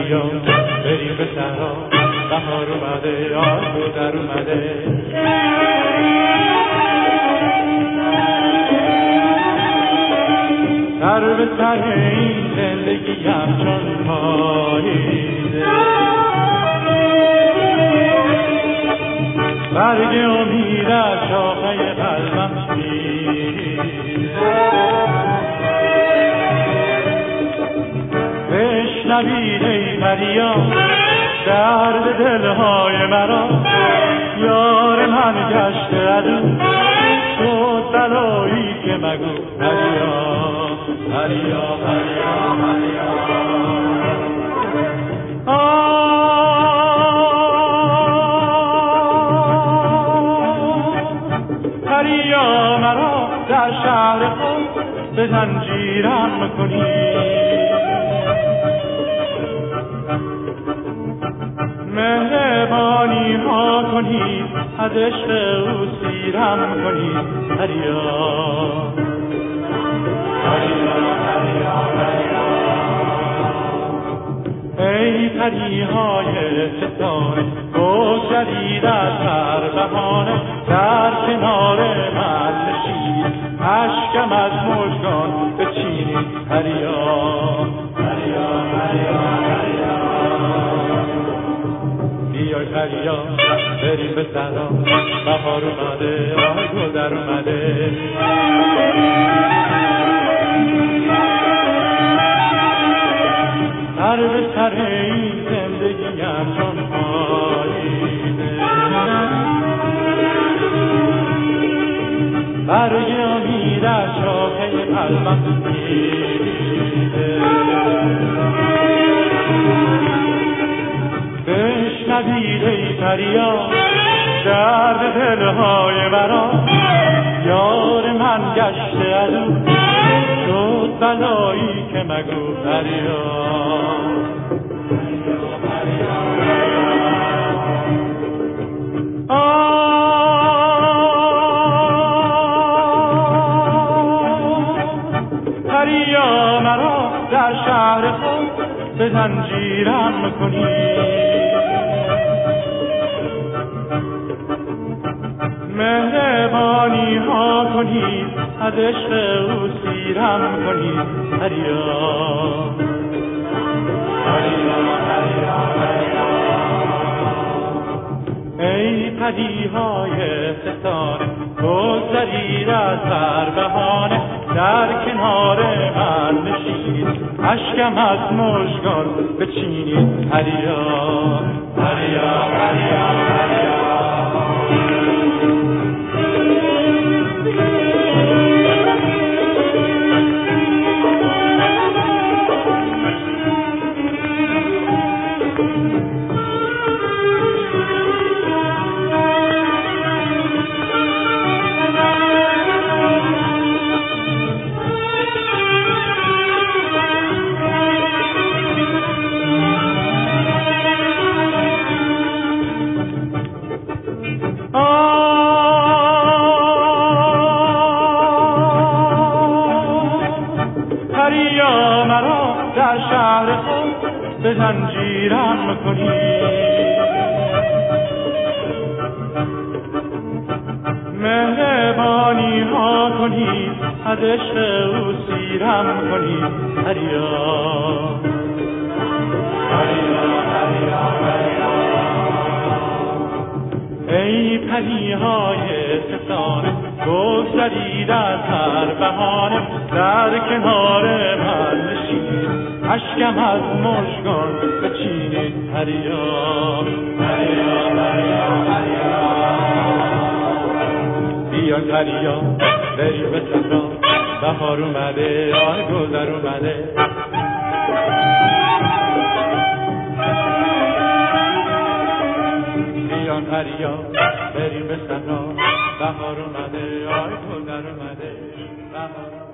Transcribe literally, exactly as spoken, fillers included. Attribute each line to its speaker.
Speaker 1: دریا بریم به صحرا، بهار اومده، آه در اومده. سر به سر این زندگیم چون پاییزه، برگ امید از شاخه قلبم میریزه. بشنوید ای فریاد درد دلهای مرا، یار من گشته عدو شد بلایی که مگو دریا دریا دریا دریا. دریا مرا در شهر خود به زنجیرم کنی، مهربانی ها کنید، از عشق او سیرم کنید. دریا دریا دریا دریا. ای پریهای ستاره بگذرید از هر بهانه، در کنار من نشینید، اشکم از مژگان بچینید. دریا دریا دریا دریا. بیای دریا بریم به صحرا، بهار اومده، آه گل در اومده. سر به سر این زندگیم چون پاییزه، برگ امید از شاخه قلبم میریزه. بشنوید ای فریاد درد دلهای مرا، یار من گشته عدو شد بلایی که مگو دریا دریا مرا در شهر خود به زنجیرم کنید، مهربانی ها کنید، از عشق او سیرم کنید. دریا دریا دریا دریا. ای پریهای ستاره بگذرید از هر بهانه، در کنار من نشینید، اشکم از مژگان بچینید. دریا دریا دریا دریا. دریا مرا در شهر خود به زنجیرم کنید، مهربانی ها کنید، از عشق او سیرم کنید. دریا دریا دریا دریا. ای پریهای ستاره بگذرید از هر بهانه، در کنار من نشینید، اشکم از مژگان بچینید. دریا دریا دریا دریا. بیا دریا بریم به صحرا، بهار اومده، آه گل در اومده. بیا دریا بریم به صحرا، بهار اومده، آه گل در اومده. بهار